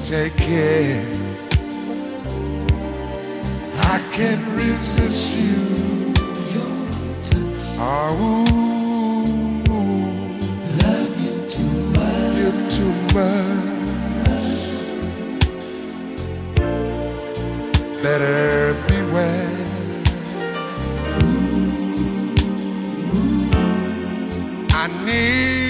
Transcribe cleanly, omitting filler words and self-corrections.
take care. I can't resist you. Your touch. Oh, Love you too much. you too much. Better beware. I need